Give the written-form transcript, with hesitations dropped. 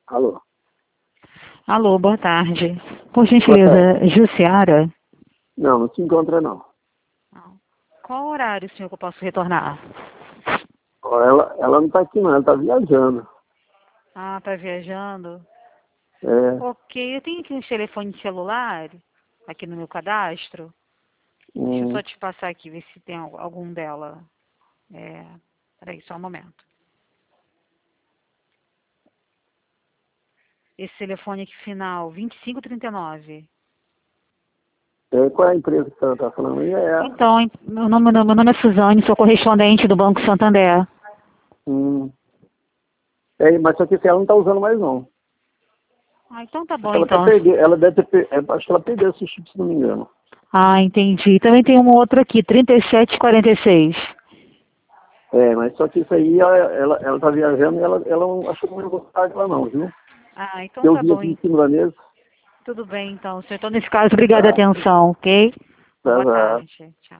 Alô? Alô, boa tarde. Por Boa gentileza, Jussiara? Não, não se encontra não. Não. Qual horário, senhor, que eu posso retornar? Ó, ela não está aqui não, ela está viajando. Ah, tá viajando? É, Ok, eu tenho aqui um telefone celular, aqui no meu cadastro. Deixa eu hum, só te passar aqui, ver se tem algum dela. Peraí, só um momento. Esse telefone aqui final, 2539. qual é a empresa que você está falando aí? Então, meu nome é Suzane, sou correspondente do Banco Santander. Hum, mas só que ela não está usando mais não. Ah, então tá Acho bom, que ela tá então. perdendo, ela deve ter, acho que ela perdeu esse chip, se não me engano. Ah, entendi. Também tem uma outra aqui, 3746. Mas só que isso aí, ela tá viajando e ela não achou que não ia gostar dela não, viu? Ah, então Eu tá vi bom. aqui em cima da mesa, Tudo bem, então, senhor. Então, nesse caso, obrigada a tá? atenção, ok? Uma Tá, boa tá. tarde. Tchau.